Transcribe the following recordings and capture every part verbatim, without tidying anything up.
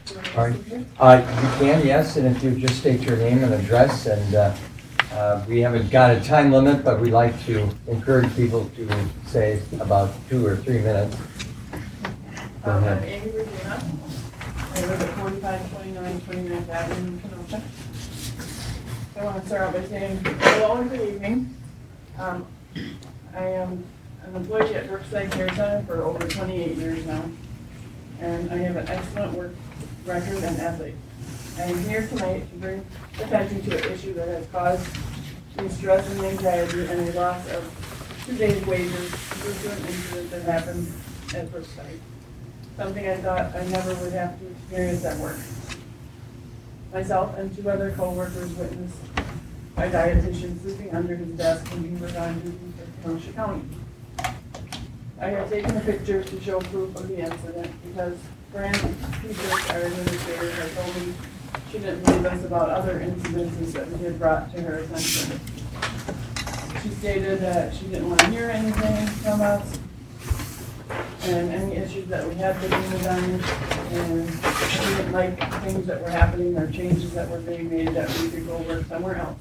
All right. Uh, you can, yes, and if you just state your name and address, and uh, uh, we haven't got a time limit, but we like to encourage people to say about two or three minutes. Go Um, I'm ahead. Amy Regina. I live at forty-five twenty-nine twenty-ninth Avenue in Kenosha. I want to start out by saying hello and good evening. Um, I am an employee at Brookside Care Center for over twenty-eight years now, and I have an excellent work record and ethic. I am here tonight to bring attention to an issue that has caused me stress and anxiety and a loss of two days' wages due to an incident that happened at Brookside. Something I thought I never would have to experience at work. Myself and two other co-workers witnessed my dietitian sleeping under his desk when he was on duty for Kenosha County. I have taken a picture to show proof of the incident because Fran Peters, our administrator, had told me she didn't believe us about other incidences that we had brought to her attention. She stated that she didn't want to hear anything from us and any issues that we had with Unidyne, and she didn't like things that were happening or changes that were being made that we could go work somewhere else.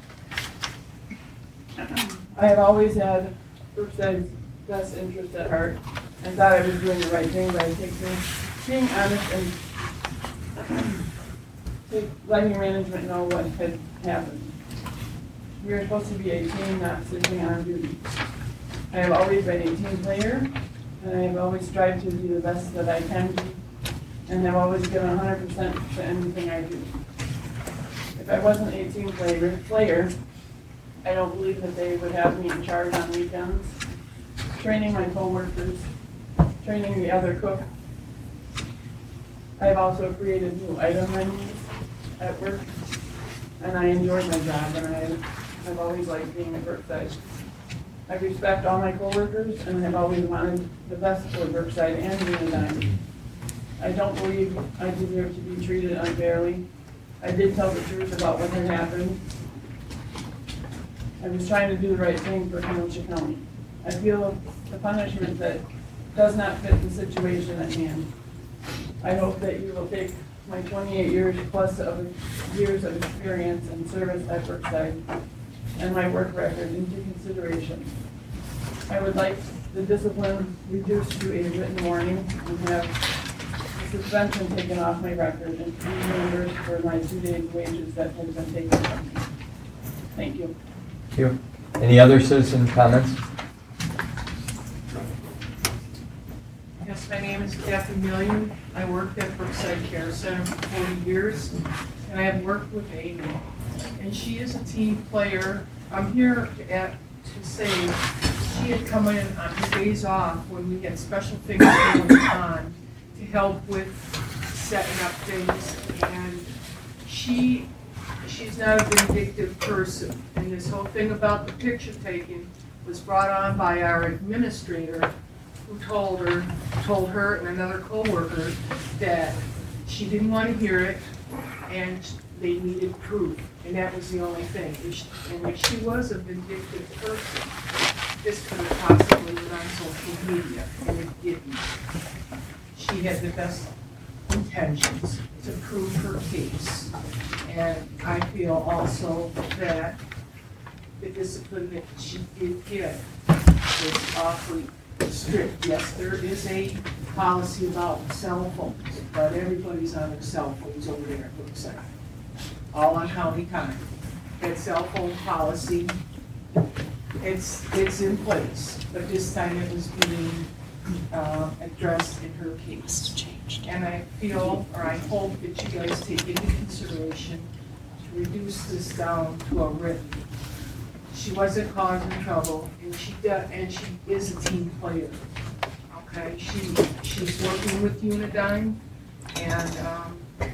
I have always had Brookside's best interest at heart and thought I was doing the right thing by taking, being honest and take- letting management know what had happened. We were supposed to be a team, not sitting on duty. I have always been a team player, and I have always strived to be the best that I can be, and have always given one hundred percent to anything I do. If I wasn't a team player, player, I don't believe that they would have me in charge on weekends, training my coworkers, training the other cook. I have also created new item menus at work, and I enjoyed my job, and I, I've always liked being at Brookside. I respect all my coworkers and have always wanted the best for Brookside and Unidyne. I don't believe I deserve to be treated unfairly. I did tell the truth about what had happened. I was trying to do the right thing for Kenosha County. I feel the punishment that does not fit the situation at hand. I hope that you will take my twenty-eight years plus of years of experience and service at Brookside and my work record into consideration. I would like the discipline reduced to a written warning and have the suspension taken off my record and be reimbursed for my two days' wages that have been taken from me. Thank you. Thank you. Any other citizen comments? Yes, my name is Kathy Million. I worked at Brookside Care Center for forty years, and I have worked with Amy. And she is a team player. I'm here to, add, to say she had come in on her days off when we had special things going on to help with setting up things. And she, she's not a vindictive person. And this whole thing about the picture taking was brought on by our administrator, who told her, told her and another coworker that she didn't want to hear it and they needed proof, and that was the only thing. And if she was a vindictive person, this could have possibly been on social media, and it didn't. She had the best intentions to prove her case. And I feel also that the discipline that she did get was awfully strict. Yes, there is a policy about cell phones, but everybody's on their cell phones over there at Brookside, all on county time. That cell phone policy, it's it's in place, but this time it was being uh, addressed in her case. And I feel, or I hope that you guys take into consideration to reduce this down to a written. She wasn't causing trouble, and she does, and she is a team player. Okay, she she's working with Unidyne, and um,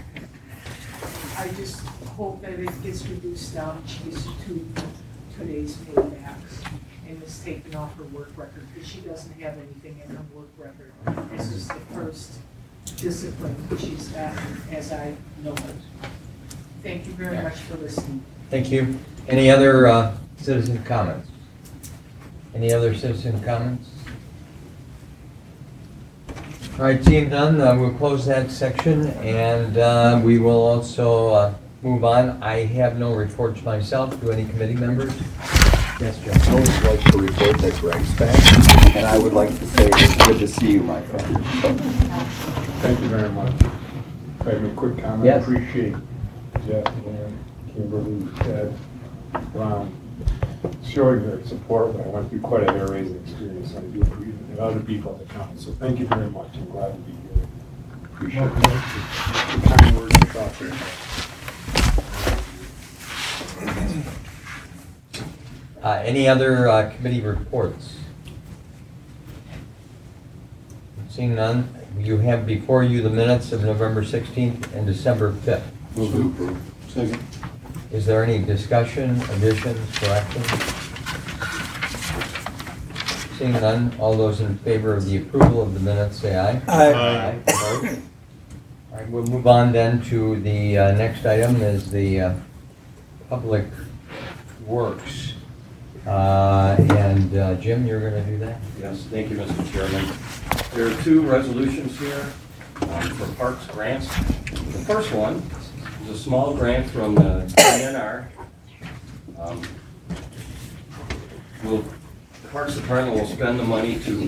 I just hope that it gets reduced down. She gets two today's paybacks, and is taken off her work record because she doesn't have anything in her work record. This is the first discipline she's gotten, as I know it. Thank you very much for listening. Thank you. Any other uh, citizen comments? Any other citizen comments? All right, seeing none, uh, we'll close that section, and uh, we will also uh, move on. I have no reports myself. Do any committee members? Yes, Joe. I would like to report that Greg's back, and I would like to say it's good to see you, my friend. Thank you very much. If I have a quick comment, I Yes. appreciate Jeff, Dan, Kimberly, Ted, Ron, showing their support when I went through quite a hair-raising experience. I do appreciate it, and other people at the county. So thank you very much. I'm glad to be here. Appreciate the kind words you thought there. Uh, Any other uh, committee reports? Seeing none, you have before you the minutes of November sixteenth and December fifth. Move to approve. Second. Is there any discussion, additions, corrections? Seeing none, all those in favor of the approval of the minutes, say aye. Aye. Opposed? All right, we'll move on then to the uh, next item is the uh, Public Works. Uh, And uh, Jim, you're going to do that? Yes, thank you, Mister Chairman. There are two resolutions here um, for parks grants. The first one is a small grant from the D N R. Um, will- The Parks Department will spend the money to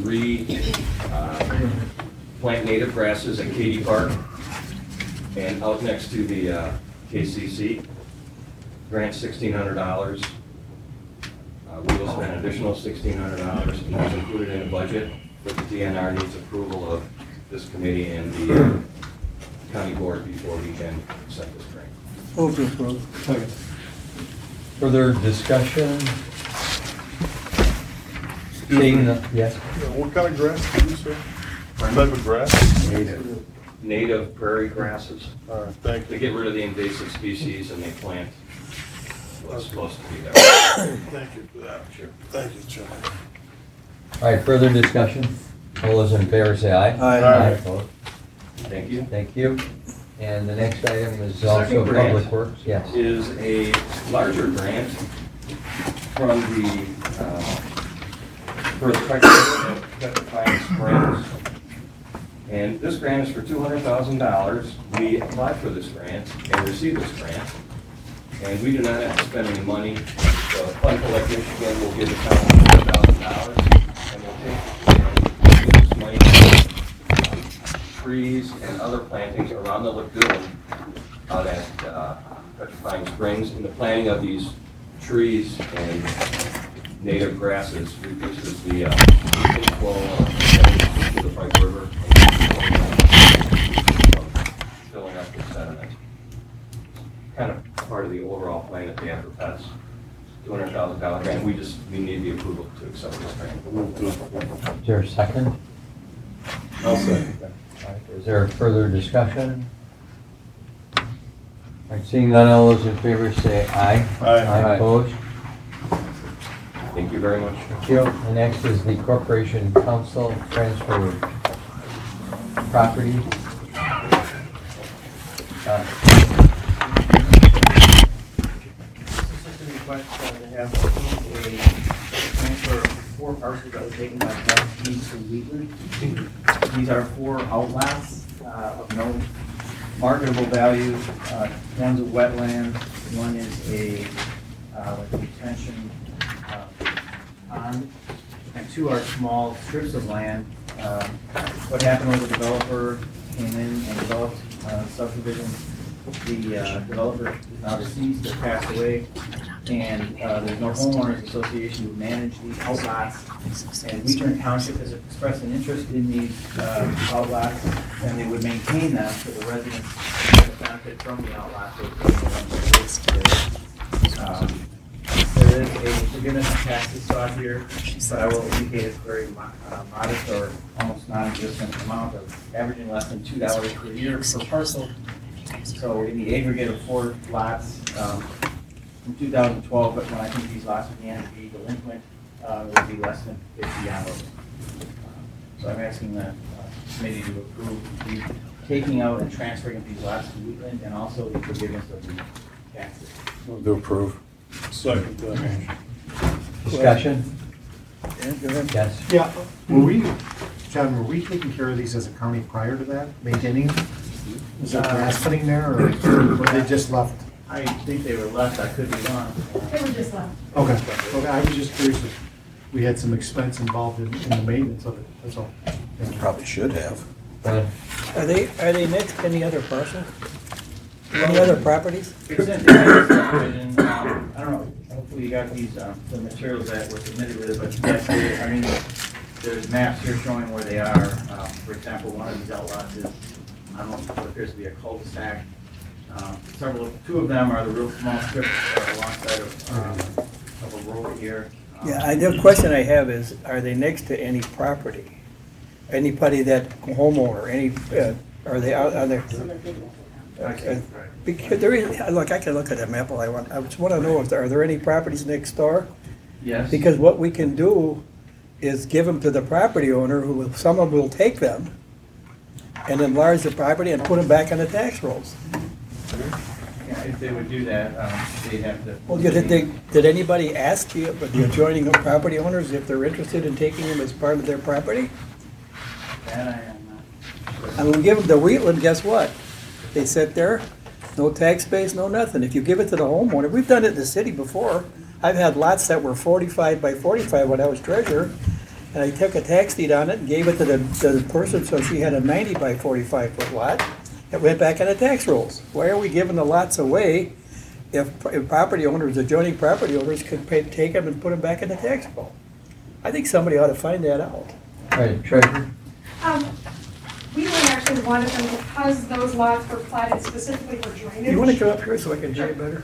re-plant native grasses at Katy Park and out next to the uh, K C C. Grant sixteen hundred dollars. Uh, We will spend an additional sixteen hundred dollars, and that's included in the budget, but the D N R needs approval of this committee and the uh, county board before we can accept this grant. Move to approve. Second. Further discussion? Seeing none, yes? What kind of grass did you say? What type of grass? Native. Native prairie grasses. All right, thank They you. get rid of the invasive species and they plant what's supposed to be there. Thank you for that. Sure. Thank you, Chuck. All right, further discussion? All those in favor say aye. Aye. Opposed? Thank you. Thank you. And the next item is Second also grant. Public Works, yes. Is a larger grant from the, uh, for the Petrifying Petrifying Springs. And this grant is for two hundred thousand dollars. We applied for this grant and received this grant. And we do not have to spend any money. The Fund for Lake Michigan will give the town two hundred thousand dollars and we'll take and use this money for um, trees and other plantings around the lagoon out at uh, Petrifying Springs. And the planting of these trees and native grasses reduces the uh, inflow of sediment into the Pike River, filling up the sediment. Kind of part of the overall plan that they have for pets. two hundred thousand dollars grant. We just, we need the approval to accept this grant. Is there a second? I'll second that. All right, is there further discussion? All right, seeing none, all those in favor say aye. Aye. Opposed? Thank you very much. Thank you. The next is the Corporation Council transfer of property. Uh, This is just a request uh, to have a transfer of four parcels that was taken by Doug Keys to Wheatland. These are four outlets uh, of no marketable value. Uh, One's a wetland, one is a uh, like a retention uh, pond, and two are small strips of land. Uh, What happened was the developer came in and developed uh, subdivision. The uh, developer is now deceased or passed away, and uh, there's no homeowners association to manage these outlots. And Wheatland Township has expressed an interest in these uh, outlots, and they would maintain them for the residents that benefit from the outlots. Um, There is a forgiveness of taxes sought here, but I will indicate it's very mo- uh, modest or almost non-existent amount of averaging less than two dollars per year per parcel. So in the aggregate of four lots, um, from two thousand twelve, but when I think these lots began to be delinquent, uh, it would be less than fifty dollars. So I'm asking the uh, committee to approve the taking out and transferring these lots to Wheatland and also the forgiveness of the taxes. Move to approve. Second. that. Discussion? Yes. Yeah, were we John, were we taking care of these as a county prior to that, maintaining them? Was there grass cutting there, or were they just left? I think they were left, I could be wrong. They were just left. Okay, okay, I was just curious if we had some expense involved in, in the maintenance of it, that's all. Thank you. Probably should have. Uh, Are they, are they next to any other parcel? Any other properties? It's in the subdivision, um, I don't know, hopefully you got these, um, the materials that were submitted with it, but yes, they, I mean, there's maps here showing where they are. Um, For example, one of these outlots is, I don't know, what appears to be a cul-de-sac. Um, Several, two of them are the real small strips that are alongside of, um, of a road here. Um, Yeah, I, the question I have is, are they next to any property? Anybody that homeowner, any, uh, are they out, are they? Okay. Because there is, look, I can look at that map all I want, I just wanna know if, there- are there any properties next door? Yes. Because what we can do is give them to the property owner, who will, someone will take them and enlarge the property and put them back on the tax rolls. Yeah, if they would do that, um, they'd have to. Well, did they, did anybody ask the, the adjoining property owners if they're interested in taking them as part of their property? That I am not. And we give them the Wheatland, guess what? They sit there, no tax base, no nothing. If you give it to the homeowner, we've done it in the city before. I've had lots that were forty-five by forty-five when I was treasurer, and I took a tax deed on it and gave it to the, to the person, so she had a ninety by forty-five foot lot. It went back on the tax rolls. Why are we giving the lots away if, if property owners, adjoining property owners could pay, take them and put them back in the tax roll? I think somebody ought to find that out. All right, Treasurer? Um, Wheeling actually wanted them because those lots were platted specifically for drainage. You wanna come up here so I can hear you better?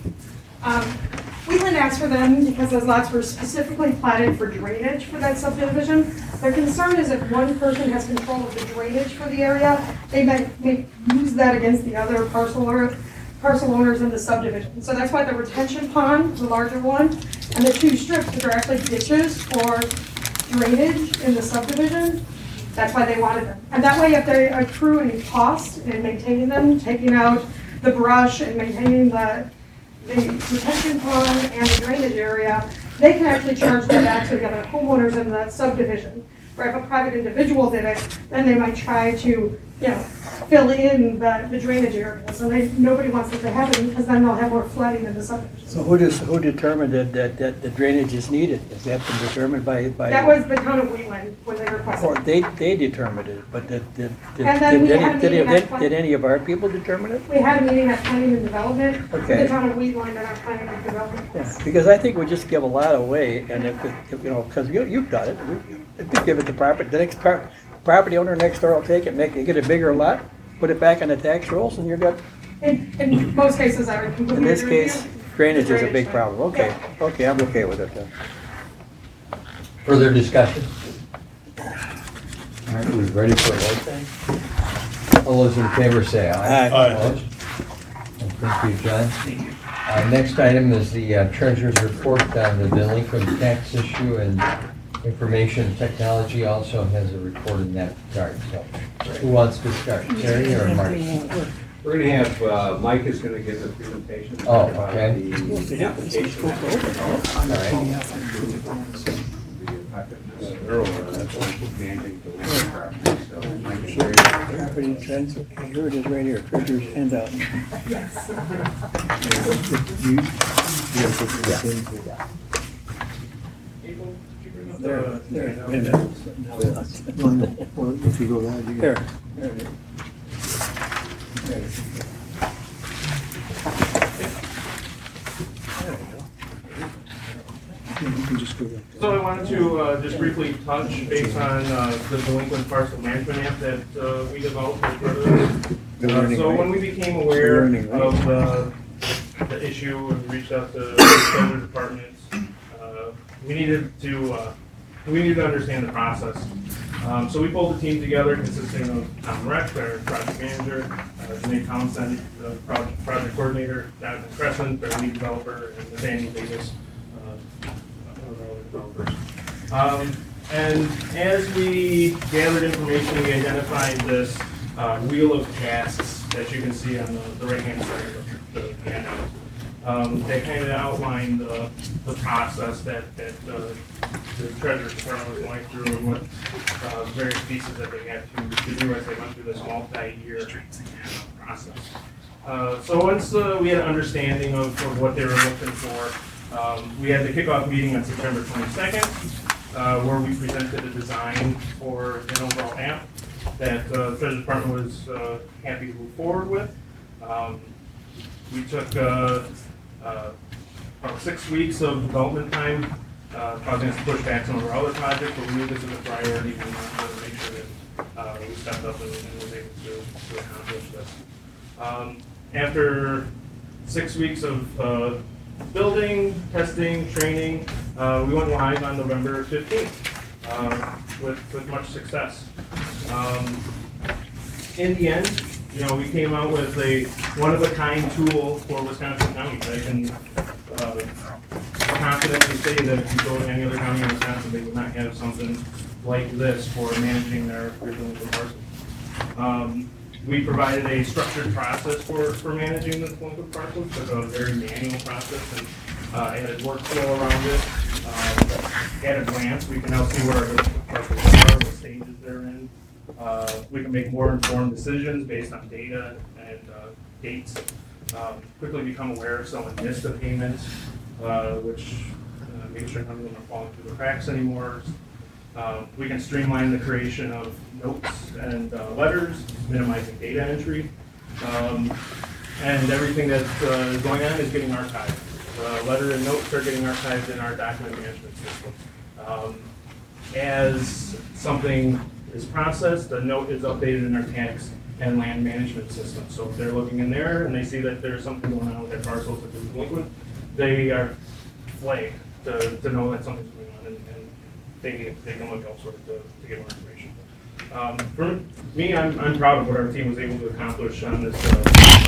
Um, Wheeling asked for them because those lots were specifically platted for drainage for that subdivision. Their concern is if one person has control of the drainage for the area, they may, may use that against the other parcel or parcel owners in the subdivision. So that's why the retention pond, the larger one, and the two strips that are actually ditches for drainage in the subdivision, that's why they wanted them. And that way, if they accrue any cost in maintaining them, taking out the brush and maintaining the the retention pond and the drainage area, they can actually charge that back to the other homeowners in the subdivision. Where if a private individual did it, then they might try to, you know, fill in the, the drainage area. So they, nobody wants that to happen because then they'll have more flooding in the subdivision. So who does, who determined that, that, that the drainage is needed? Is that been determined by, by? That was the town of Wheatland when they Or requested. they, they determined it, but did, did, did, And then we did had any, a did, meeting any- at- did any of our people determine it? We had a meeting at Planning and Development, with Okay. the town of Wheatland and our Planning and Development. Yeah, because I think we just give a lot away, and if, it- if, you know, because you, you've done it, We- if you give it to property, the next par- property owner next door will take it, make it, get a bigger lot, put it back on the tax rolls, and you're good. In, in most cases, I would completely In this agree with case, you. drainage is a Drainage big thing. problem, okay, okay, I'm okay with it then. Further discussion? All right, we ready for a vote then? All those in favor say aye. Aye. Aye. Opposed? Thank you, John. Uh, Next item is the uh, treasurer's report on the delinquent tax issue, and information technology also has a report in that regard. So who wants to start, Terry or Mark? We're gonna have, uh, Mike is gonna give the presentation. Oh, about okay. The application. All right. Managing delinquent property, so Mike is very. Property trends, okay, here it is right here, treasurer's handout. There, there, wait a minute. If you go down, you There, get. there it is. There it is. There we go. You can just go back. So I wanted to uh, just briefly touch base on uh, the delinquent parcel management app that uh, we developed with Brothers. Good Uh, learning, So right? when we became aware Good learning, right? of the, the issue and reached out to the other departments, uh, we needed to, uh, we needed to understand the process. Um, So we pulled a team together consisting of Tom Reck, our project manager, uh, Janae Townsend, the project, project coordinator, Jonathan Crescent, our lead developer, and Nathaniel Davis, uh, one of our other developers. Um, And as we gathered information, we identified this uh, wheel of tasks that you can see on the, the right-hand side of the handout. Um, they kind of outlined the, the process that, that uh, the treasurer's department was going through and what uh, various pieces that they had to, to do as they went through this multi-year process. Uh, so once uh, we had an understanding of, of what they were looking for, um, we had the kickoff meeting on September twenty-second, uh, where we presented a design for an overall app that uh, the Treasury Department was uh, happy to move forward with. Um, we took uh, uh, about six weeks of development time, uh, causing us to push back some of our other projects, but we knew this was a priority. We wanted to make sure that uh, we stepped up and, and was able to, to accomplish this. Um, after six weeks of uh, building, testing, training, uh, we went live on November fifteenth uh, with, with much success. Um, in the end, you know, we came out with a one-of-a-kind tool for Wisconsin counties. I can uh, confidently say that if you go to any other county in Wisconsin, they would not have something like this for managing their, their delinquent parcels. Um, we provided a structured process for, for managing the delinquent parcels, so a very manual process, and uh, added workflow around it. Um, at a glance, we can now see where our delinquent parcels are, what stages they're in. Uh, we can make more informed decisions based on data and uh, dates. Um, quickly become aware if someone missed a payment, uh, which uh, making sure none of them are falling through the cracks anymore. Um, we can streamline the creation of notes and uh, letters, minimizing data entry. Um, and everything that uh, is going on is getting archived. Uh, letter and notes are getting archived in our document management system. Um, as something is processed, the note is updated in our tax and land management system. So if they're looking in there and they see that there's something going on with their parcels that is delinquent, they are flagged to, to know that something's going on, and, and they, they can look elsewhere to, to get more information. Um, for me, I'm, I'm proud of what our team was able to accomplish on this. Uh,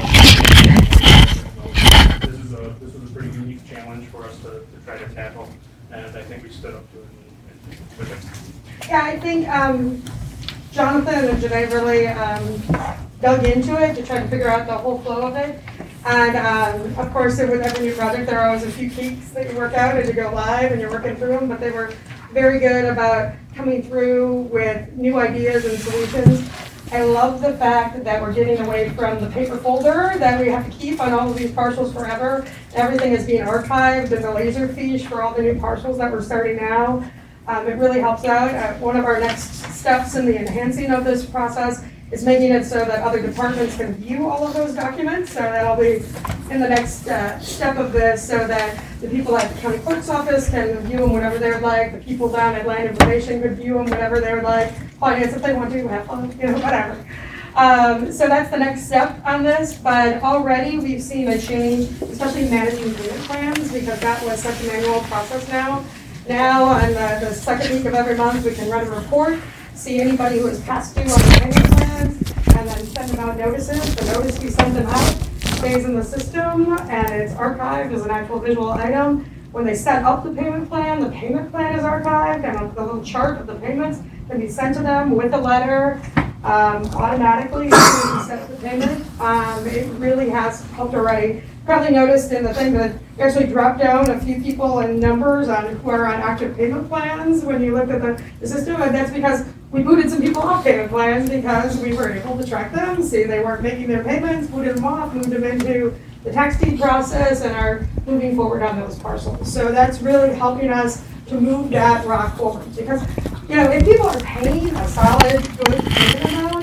this is a this was a pretty unique challenge for us to, to try to tackle, and I think we stood up to it. And, and, and Yeah, I think um, Jonathan and Janae really um, dug into it to try to figure out the whole flow of it. And um, of course, with every new project, there are always a few kinks that you work out as you go live and you're working through them, but they were very good about coming through with new ideas and solutions. I love the fact that we're getting away from the paper folder that we have to keep on all of these parcels forever. Everything is being archived in the Laserfiche for all the new parcels that we're starting now. Um, it really helps out. Uh, one of our next steps in the enhancing of this process is making it so that other departments can view all of those documents. So that'll be in the next uh, step of this, so that the people at the county clerk's office can view them whenever they'd like. The people down at land information could view them whenever they would like. Finance, if they want to, have fun, you know, whatever. Um, so that's the next step on this, but already we've seen a change, especially managing payment plans, because that was such a manual process now. Now, on the, the second week of every month, we can run a report, see anybody who is past due on the payment plans, and then send them out notices. The notice we send them out stays in the system, and it's archived as an actual visual item. When they set up the payment plan, the payment plan is archived, and the little chart of the payments can be sent to them with a letter um, automatically as soon as you set up the payment. Um, it really has helped already. Probably noticed in the thing that you actually dropped down a few people and numbers on who are on active payment plans when you looked at the, the system, and that's because we booted some people off payment plans because we were able to track them, see they weren't making their payments, booted them off, moved them into the tax deed process, and are moving forward on those parcels. So that's really helping us to move that rock forward, because you know if people are paying a solid, good payment amount,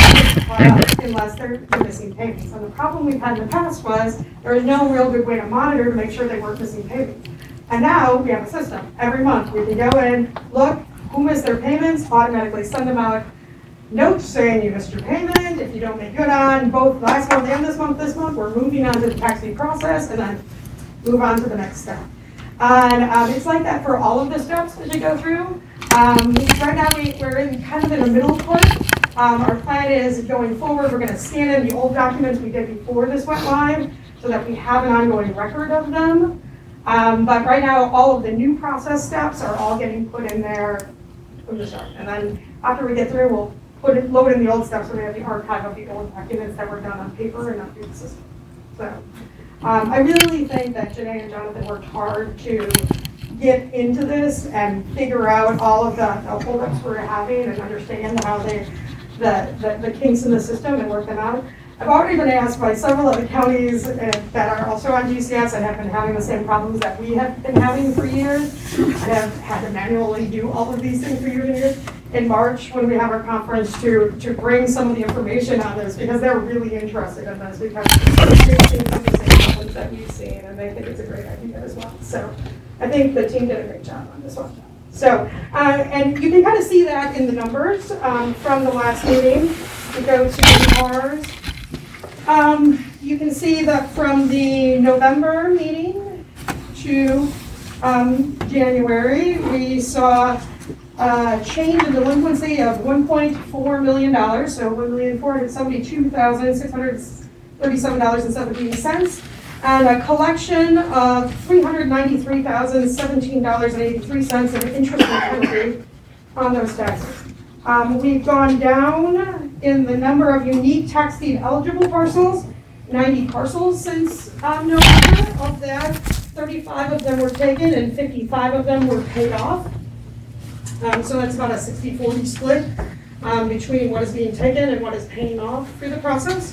unless they're missing payments. And the problem we've had in the past was there was no real good way to monitor to make sure they weren't missing payments. And now we have a system. Every month we can go in, look, who missed their payments, automatically send them out notes saying you missed your payment. If you don't make good on both last month and this month, this month, we're moving on to the tax deed process and then move on to the next step. And um, it's like that for all of the steps that you go through. Um, right now we, we're in kind of in a middle part. Um, our plan is going forward, we're going to scan in the old documents we did before this went live so that we have an ongoing record of them. Um, but right now, all of the new process steps are all getting put in there from the start. And then after we get through, we'll put it, load in the old steps so we have the archive of the old documents that were done on paper and not through the system. So Um, I really think that Janae and Jonathan worked hard to get into this and figure out all of the, the holdups we're having and understand how they, the, the, the kinks in the system and work them out. I've already been asked by several of the counties uh, that are also on G C S and have been having the same problems that we have been having for years. I have had to manually do all of these things for years and years. In March, when we have our conference, to, to bring some of the information on this, because they're really interested in this, because they've seen some of the same problems that we've seen, and they think it's a great idea as well. So I think the team did a great job on this one. So, uh, and you can kind of see that in the numbers um, from the last meeting. We go to ours. Um, you can see that from the November meeting to um, January, we saw a change in delinquency of one point four million dollars, so one million four hundred seventy-two thousand six hundred thirty-seven dollars and seventeen cents, and a collection of three hundred ninety-three thousand seventeen dollars and eighty-three cents of interest and penalty on those taxes. Um, we've gone down in the number of unique tax deed eligible parcels, ninety parcels since um, November. Of that, thirty-five of them were taken and fifty-five of them were paid off. Um, so that's about a sixty forty split um, between what is being taken and what is paying off through the process.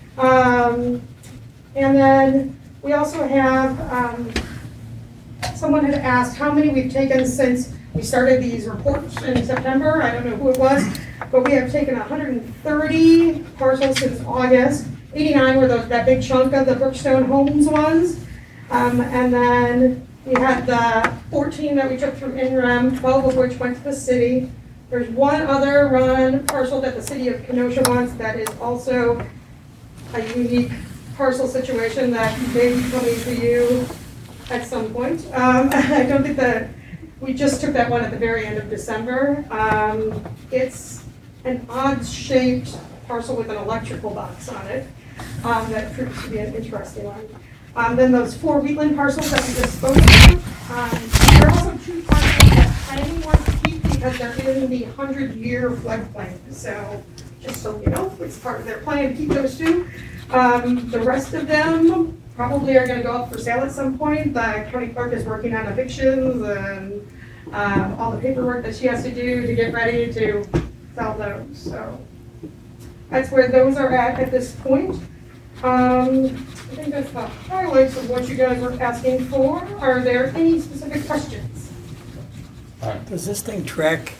Um, and then we also have, um, someone had asked how many we've taken since we started these reports in September. I don't know who it was, but we have taken one hundred thirty parcels since August. eighty-nine were those, that big chunk of the Brookstone Homes ones. Um, and then we had the fourteen that we took through N R E M, twelve of which went to the city. There's one other run parcel that the city of Kenosha wants that is also a unique parcel situation that may be coming to you at some point. Um, I don't think that, we just took that one at the very end of December. Um, it's an odd-shaped parcel with an electrical box on it um, that proves to be an interesting one. Um, then those four wheatland parcels that we disposed of. Um, there are also two parcels that planning wants to keep because they're in the hundred-year floodplain. So just so you know, it's part of their plan to keep those two. Um, the rest of them probably are going to go up for sale at some point. The county clerk is working on evictions and um, all the paperwork that she has to do to get ready to sell those. So that's where those are at at this point. Um, I think that's the highlights of what you guys were asking for. Are there any specific questions? Does this thing track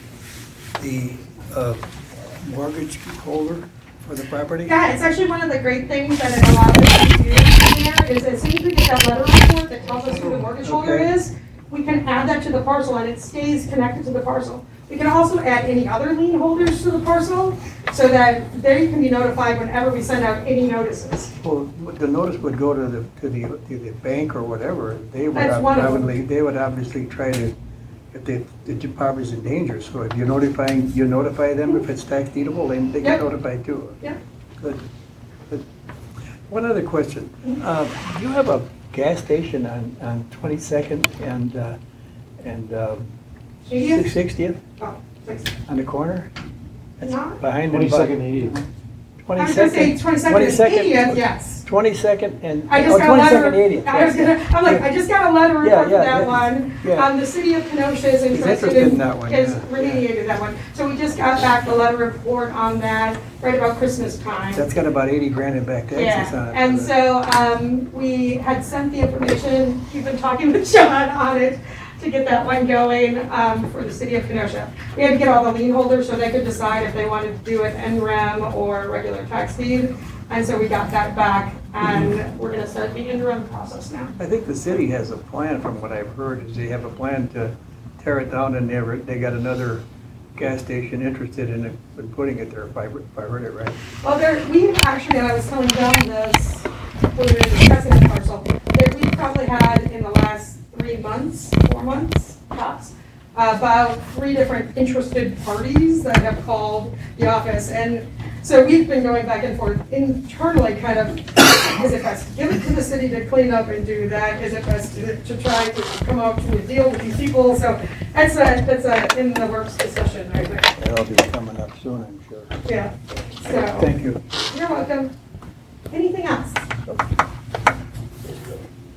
the uh, mortgage holder for the property? Yeah, it's actually one of the great things that it allows us to do in there is as soon as we get that letter report that tells us who the mortgage holder Okay. is, we can add that to the parcel and it stays connected to the parcel. We can also add any other lien holders to the parcel so that they can be notified whenever we send out any notices. Well, the notice would go to the, to the, to the bank or whatever. They would That's one of them. obviously, they would obviously try to, if they, the property's in danger. So if you're notifying, you notify them if it's tax deedable, then they get Yep. notified too. Yeah. Good. Good. One other question. Uh, you have a gas station on, on twenty-second and, uh, and, um, eightieth? sixtieth Oh, thanks. on the corner? That's Not- behind the. Twenty-second, eightieth. I was gonna say twenty-second and eightieth, yes. Twenty-second and, I oh, just got a twenty-second, letter, eightieth. I was gonna, I'm like, I just got a letter Yeah, report for yeah, that yeah. one. Yeah. Um, the city of Kenosha is interested interested in, in that one, is yeah. remediated that one. So we just got back the letter report on that right about Christmas time. That's got about eighty grand in back taxes on Yeah, it. and so, um, we had sent the information, we've been talking with John on it to get that one going, um, for the city of Kenosha. We had to get all the lien holders so they could decide if they wanted to do it N R E M or regular tax deed. And so we got that back and we're gonna start the N R E M process now. I think the city has a plan, from what I've heard, is they have a plan to tear it down and they, ever- they got another gas station interested in it, in putting it there, if I, if I heard it right. Well, there, we actually, and I was telling John this, when we were discussing the parcel, that we probably had in the last three months, four months, tops, about three different interested parties that have called the office. And so we've been going back and forth internally, kind of, is it best to give it to the city to clean up and do that? Is it best to, to try to come up to a deal with these people? So that's a, that's a in the works discussion right there. That'll be coming up soon, I'm sure. Yeah, so. Thank you. You're welcome. Anything else?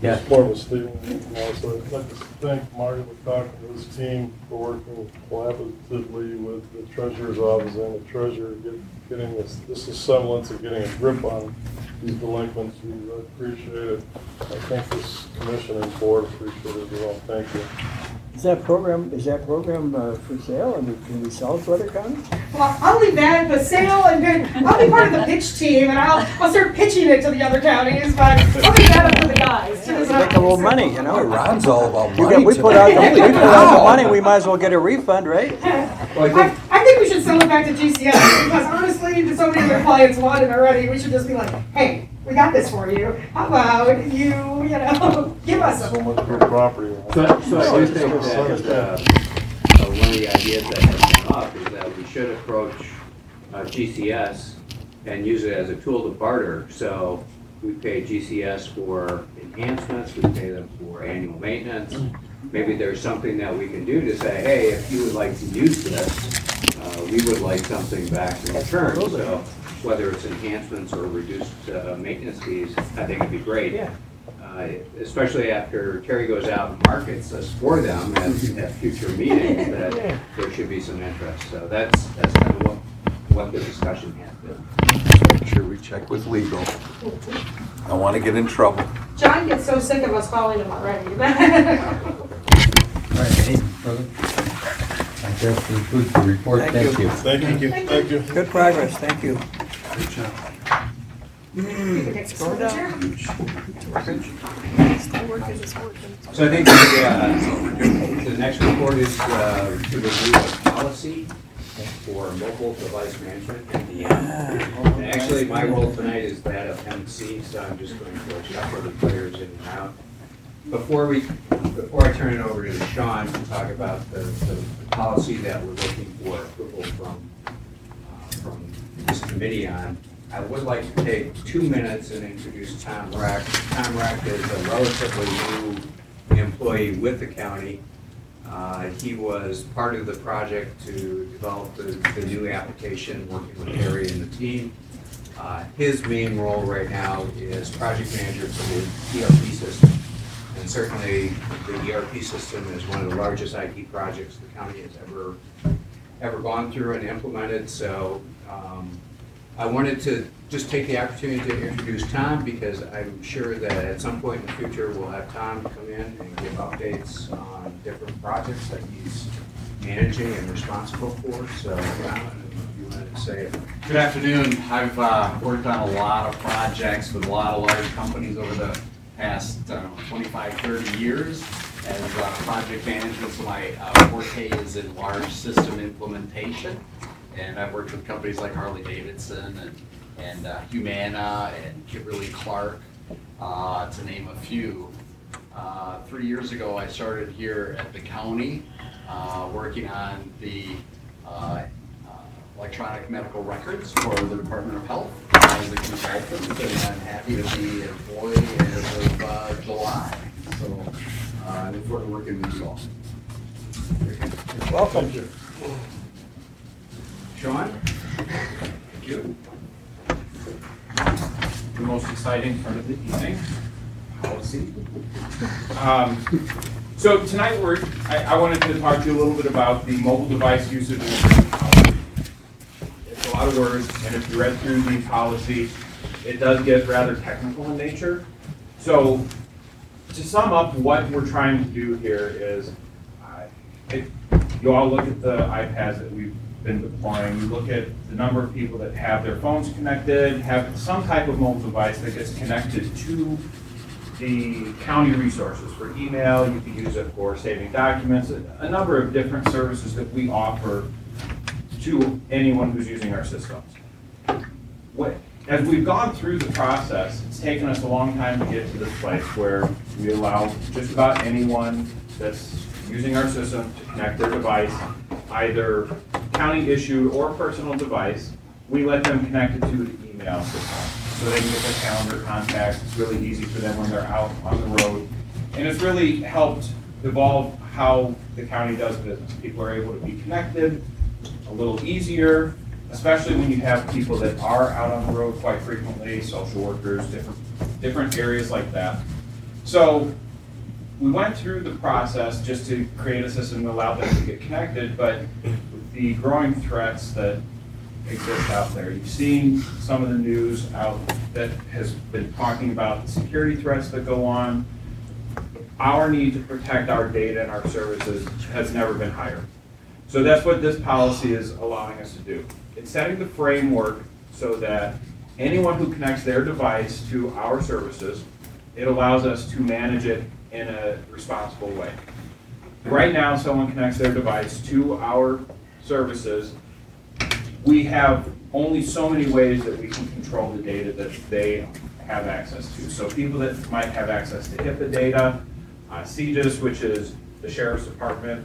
Yes. It's more of a statement, you know, so I'd like to thank Marty McCock and his team for working collaboratively with the treasurer's office and the treasurer, get, getting this, this is semblance of getting a grip on these delinquents. We appreciate it. I think this commission and board appreciate it as well. Thank you. Is that program, is that program uh, for sale, and can we sell it to other counties? Well, I'll leave that, the sale, and then I'll be part of the pitch team, and I'll, I'll start pitching it to the other counties, but I'll leave that up to the guys. to Make decide. a little money, you know? Ron's all about You money got, we put out, tonight. the- we put out the money, we might as well get a refund, right? Well, I I, think, I think we should sell it back to G C S, because honestly, so many of their clients want it already, we should just be like, hey, we got this for you, how about you, you know, give us So some. much good property. So, so I do think that, uh, uh, one of the ideas that has come up is that we should approach, uh, G C S and use it as a tool to barter. So we pay G C S for enhancements, we pay them for annual maintenance. Maybe there's something that we can do to say, hey, if you would like to use this, uh, we would like something back in return. So whether it's enhancements or reduced, uh, maintenance fees, I think it'd be great. Yeah. Uh, especially after Terry goes out and markets us for them at, at future meetings, that there should be some interest. So that's, that's kind of what, what the discussion has been. Make sure we check with legal. I don't want to get in trouble. John gets so sick of us calling him already. All right, any further? I guess concludes the report. Thank Thank you. you. Thank you. Thank you. Good progress, thank you. Good job. You can take Scroll down. So I think the, uh, the next report is uh, to review a policy for mobile device management in the, and actually my role tonight is that of M C, so I'm just going to shuffle the players in and out. Before we, before I turn it over to Sean to talk about the, the the policy that we're looking for approval from, uh, from this committee on, I would like to take two minutes and introduce Tom Rack. Tom Rack is a relatively new employee with the county. Uh, he was part of the project to develop the, the new application, working with Harry and the team. Uh, his main role right now is project manager for the E R P system. And certainly the E R P system is one of the largest I T projects the county has ever, ever gone through and implemented. So um, I wanted to just take the opportunity to introduce Tom, because I'm sure that at some point in the future, we'll have Tom come in and give updates on different projects that he's managing and responsible for. So, John, I don't know if you wanted to say it. Good afternoon. I've uh, worked on a lot of projects with a lot of large companies over the past uh, twenty-five, thirty years as uh, project management. So my uh, forte is in large system implementation. And I've worked with companies like Harley Davidson and, and uh, Humana and Kimberly Clark, uh, to name a few. Uh, three years ago, I started here at the county, uh, working on the uh, uh, electronic medical records for the Department of Health as a consultant, and I'm happy to be an employee as of uh, July. So uh, I look forward to working with you all. Welcome. Thank you. Sean? Thank you. The most exciting part of the evening, policy. Um, So tonight we're, I, I wanted to talk to you a little bit about the mobile device usage and policy. It's a lot of words, and if you read through the policy, it does get rather technical in nature. So to sum up what we're trying to do here is, uh, it, you all look at the iPads that we've been deploying. You look at the number of people that have their phones connected, have some type of mobile device that gets connected to the county resources for email. You can use it for saving documents, a, a number of different services that we offer to anyone who's using our systems. What, as we've gone through the process, it's taken us a long time to get to this place where we allow just about anyone that's using our system to connect their device, either county issued or personal device. We let them connect it to the email system so they can get their calendar contacts. It's really easy for them when they're out on the road. And it's really helped evolve how the county does business. People are able to be connected a little easier, especially when you have people that are out on the road quite frequently, social workers, different, different areas like that. So we went through the process just to create a system that allowed them to get connected, but with the growing threats that exist out there, you've seen some of the news out that has been talking about the security threats that go on. Our need to protect our data and our services has never been higher. So that's what this policy is allowing us to do. It's setting the framework so that anyone who connects their device to our services, it allows us to manage it in a responsible way. Right now, someone connects their device to our services. We have only so many ways that we can control the data that they have access to. So people that might have access to HIPAA data, uh, C J I S, which is the Sheriff's Department,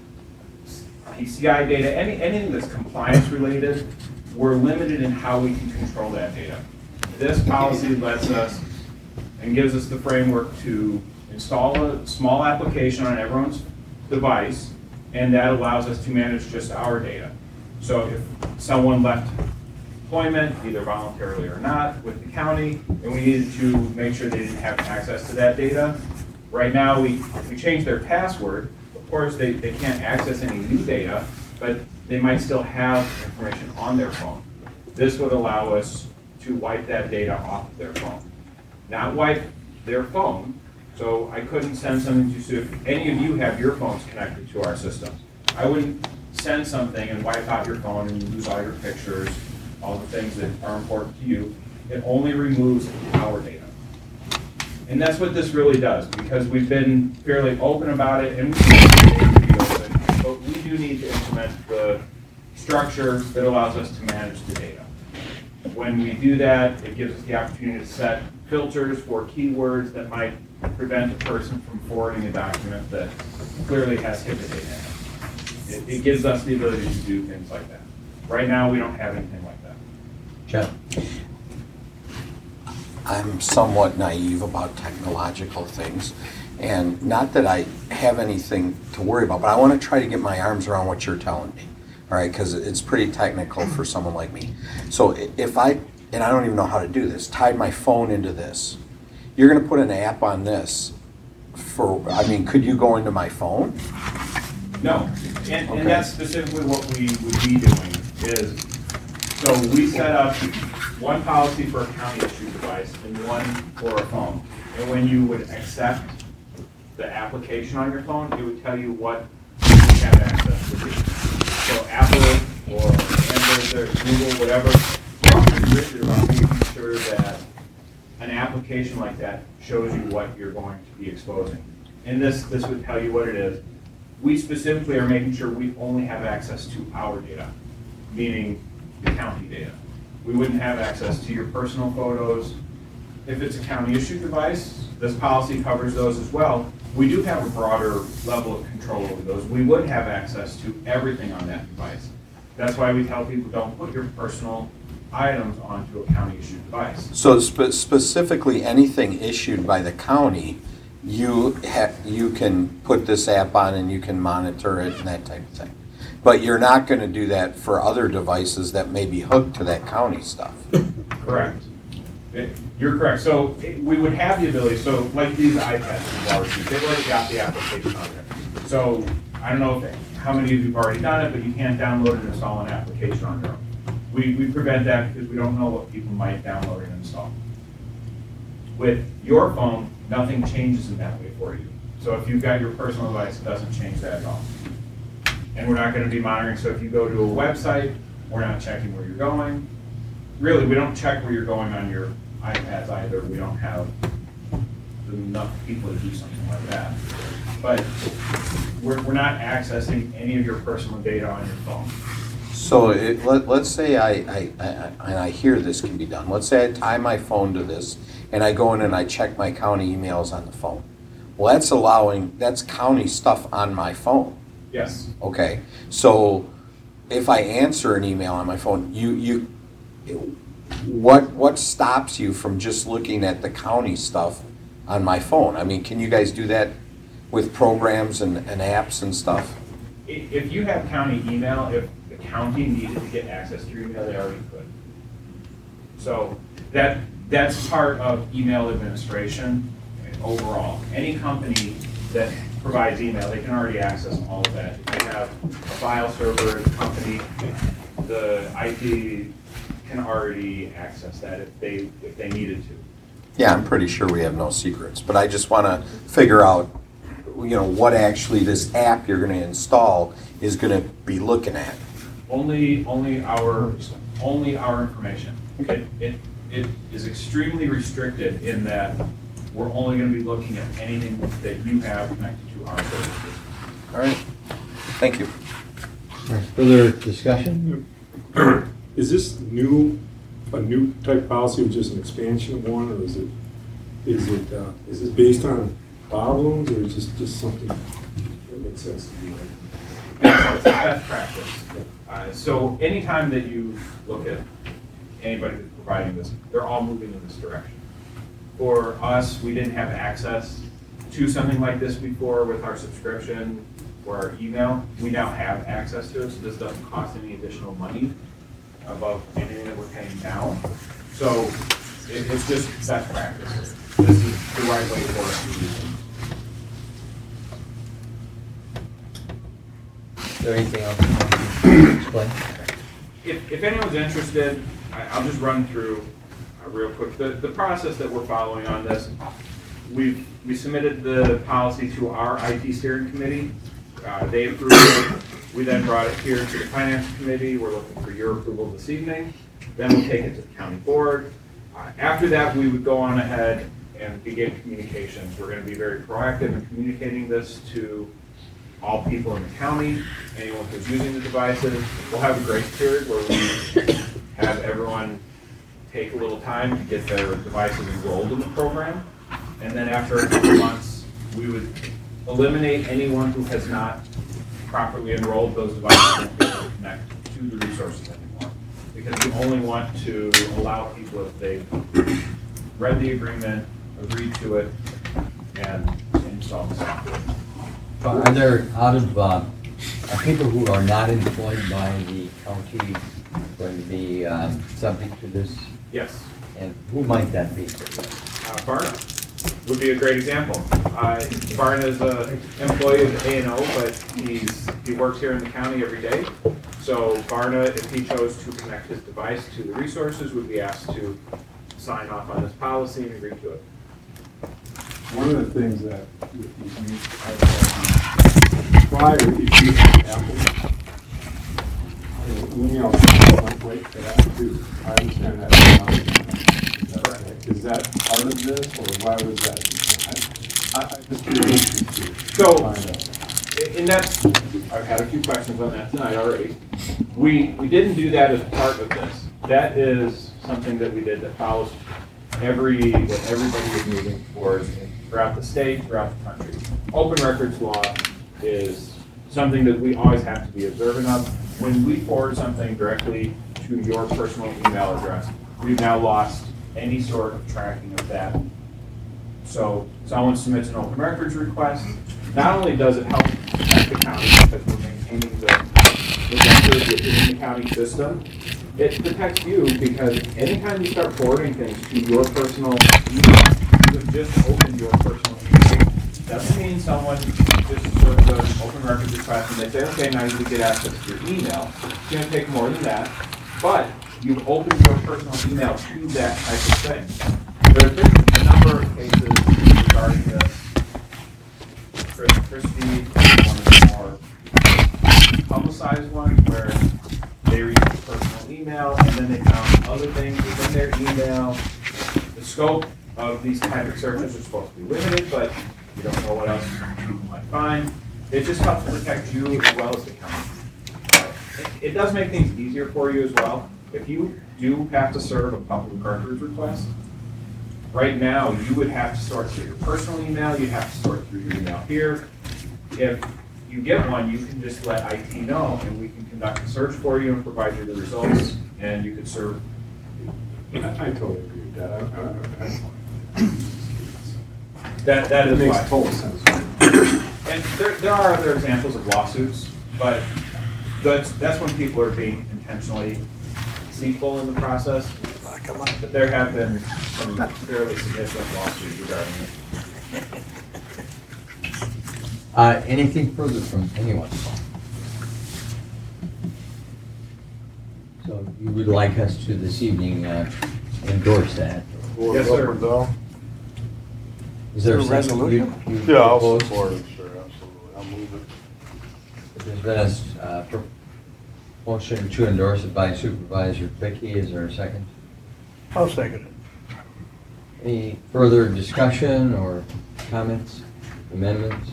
P C I data, any, anything that's compliance related, we're limited in how we can control that data. This policy lets us and gives us the framework to install a small application on everyone's device, and that allows us to manage just our data. So if someone left employment, either voluntarily or not, with the county, and we needed to make sure they didn't have access to that data, right now we, if we change their password, of course they, they can't access any new data, but they might still have information on their phone. This would allow us to wipe that data off of their phone. Not wipe their phone, so I couldn't send something to, so if any of you have your phones connected to our system, I wouldn't send something and wipe out your phone and lose all your pictures, all the things that are important to you. It only removes our data. And that's what this really does, because we've been fairly open about it, and we continue to be open, but we do need to implement the structure that allows us to manage the data. When we do that, it gives us the opportunity to set filters for keywords that might prevent a person from forwarding a document that clearly has HIPAA data in it. It, it gives us the ability to do things like that. Right now, we don't have anything like that. Jeff? I'm somewhat naive about technological things, and not that I have anything to worry about, but I want to try to get my arms around what you're telling me, all right, because it's pretty technical for someone like me. So if I, and I don't even know how to do this, tied my phone into this, you're going to put an app on this for, I mean, could you go into my phone? No, and, Okay. and that's specifically what we would be doing is, so we set up one policy for a county issued device and one for a phone. And when you would accept the application on your phone, it would tell you what you have access to. So Apple or Android or Google, whatever, we're often rigid about making sure that an application like that shows you what you're going to be exposing. And this, this would tell you what it is. We specifically are making sure we only have access to our data, meaning the county data. We wouldn't have access to your personal photos. If it's a county issued device, this policy covers those as well. We do have a broader level of control over those. We would have access to everything on that device. That's why we tell people don't put your personal items onto a county issued device. So spe- specifically, anything issued by the county, you ha- you can put this app on and you can monitor it and that type of thing. But you're not going to do that for other devices that may be hooked to that county stuff. Correct. It- You're correct. So it- we would have the ability, so like these iPads we've already used, they've already got the application on there. So I don't know if, how many of you have already done it, but you can't download and install an application on your own. We, we prevent that because we don't know what people might download and install. With your phone, nothing changes in that way for you. So if you've got your personal device, it doesn't change that at all. And we're not going to be monitoring, so if you go to a website, we're not checking where you're going. Really, we don't check where you're going on your iPads either. We don't have enough people to do something like that. But we're, we're not accessing any of your personal data on your phone. So it, let, let's say I, I, I, and I hear this can be done. Let's say I tie my phone to this and I go in and I check my county emails on the phone. Well, that's allowing, that's county stuff on my phone. Yes. Okay, so if I answer an email on my phone, you, you, what, what stops you from just looking at the county stuff on my phone? I mean, can you guys do that with programs and, and apps and stuff? If if you have county email, if the county needed to get access to your email, they already could. So that, that's part of email administration. overall. Any company that provides email, they can already access all of that. If they have a file server as a company, the I T can already access that if they, if they needed to. Yeah, I'm pretty sure we have no secrets, but I just want to figure out, you know, what actually this app you're going to install is going to be looking at. Only, only our, only our information. It, it, it is extremely restricted in that we're only going to be looking at anything that you have connected to our services. All right, thank you. Further discussion? Is this new, a new type policy, or just an expansion of one, or is it, is it, uh, is it based on problems, or is it just something that makes sense to do? It's best practice. Uh, so anytime that you look at anybody that's providing this, they're all moving in this direction. For us, we didn't have access to something like this before with our subscription or our email. We now have access to it, so this doesn't cost any additional money above anything that we're paying now. So it, it's just best practice. This is the right way for us to do things. Is there anything else you want to explain? If, if anyone's interested, I, I'll just run through uh, real quick. The, the process that we're following on this, we've, we submitted the policy to our I T steering committee. Uh, they approved it. We then brought it here to the finance committee. We're looking for your approval this evening. Then we'll take it to the county board. Uh, after that, we would go on ahead and begin communications. We're going to be very proactive in communicating this to all people in the county, anyone who's using the devices. We'll have a grace period where we have everyone take a little time to get their devices enrolled in the program. And then after a couple months, we would eliminate anyone who has not properly enrolled those devices and be able to connect to the resources anymore. Because we only want to allow people if they've read the agreement, agreed to it, and installed the software. Are there, out of, uh, are people who are not employed by the county going to be um, subject to this? Yes. And who might that be? Uh, Barna would be a great example. Uh, Barna is an employee of A and O, but he's, he works here in the county every day. So Barna, if he chose to connect his device to the resources, would be asked to sign off on this policy and agree to it. One of the things that if you prior, if you had Apple, email template for that too. I understand that. Is that part of this, or why was that? I, I'm just curious to So, find out. in that, I've had a few questions on that tonight already. We we didn't do that as part of this. That is something that we did that follows every what everybody is moving towards throughout the state, throughout the country. Open records law is something that we always have to be observant of. When we forward something directly to your personal email address, we've now lost any sort of tracking of that. So someone submits an open records request. Not only does it help protect the county because we're maintaining the, the records within the county system, it protects you because anytime you start forwarding things to your personal email, you have just opened your personal email. Doesn't mean someone just sort of does an open records request and they say, okay, now you can get access to your email. It's going to take more than that, but you've opened your personal email to that type of thing. There have been a number of cases regarding this. Chris Christie, one of the more publicized ones, where they read your personal email and then they found other things within their email. The scope of these type of searches are supposed to be limited, but you don't know what else people might find. It just helps to protect you as well as the county. It, it does make things easier for you as well. If you do have to serve a public records request, right now you would have to sort through your personal email, you'd have to sort through your email here. If you get one, you can just let I T know and we can conduct a search for you and provide you the results and you could serve. I, I totally agree with that. I, I, I, That, that is makes why. total sense. And there, there are other examples of lawsuits, but that's, that's when people are being intentionally deceitful in the process. But there have been some fairly significant lawsuits regarding it. Uh, anything further from anyone? So you would like us to this evening uh, endorse that? Yes, sir. Down. Is there a Is second? there a resolution? You- you Yeah, I'll propose? support it, sure, absolutely. I'll move it. There's been a s- uh, pro- motion to endorse it by Supervisor Vicky. Is there a second? I'll second it. Any further discussion or comments, amendments?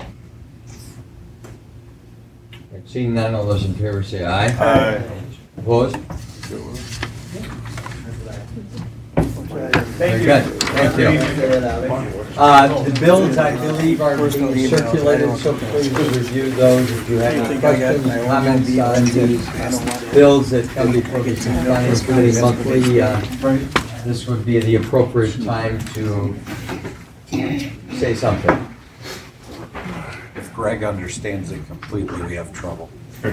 Seeing none, all those in favor say aye. Aye. Opposed? Very good, thank you. Uh, The bills, I believe, are being circulated, so please review those if you have any questions, comments on these bills that come before the Finance Committee monthly. uh, This would be the appropriate time to say something. If Greg understands it completely, we have trouble.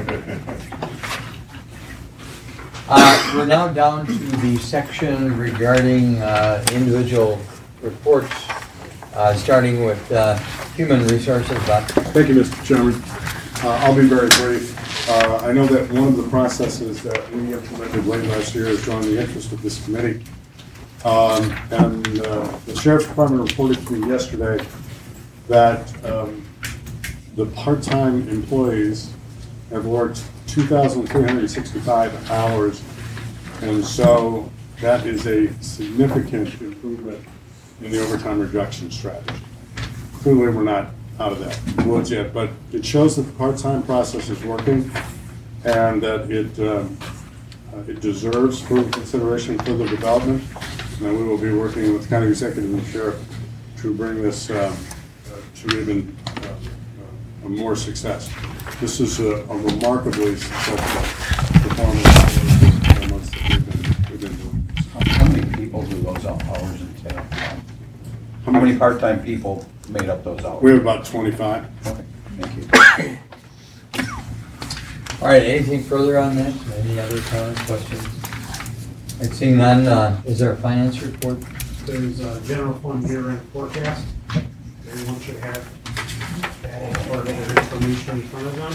Uh, We're now down to the section regarding uh, individual reports, uh, starting with uh, Human Resources. Bob. Thank you, Mister Chairman. Uh, I'll be very brief. Uh, I know that one of the processes that we implemented late last year has drawn the interest of this committee. Um, And uh, the Sheriff's Department reported to me yesterday that um, the part-time employees have worked two thousand three hundred sixty-five hours, and so that is a significant improvement in the overtime reduction strategy. Clearly, we're not out of that woods yet, but it shows that the part-time process is working and that it, um, uh, it deserves further consideration, further development, and we will be working with county executive and sheriff to bring this um, uh, to even uh, uh, more success. This is a, a remarkably successful performance in the months that we've been, we've been doing. How many people do those hours entail? How many part-time people made up those hours? We have about twenty-five. Okay, thank you. All right, anything further on that? Any other comments, questions? And seeing none, uh, is there a finance report? There's a general fund year-end forecast. Everyone should have that as part of their information in front of them.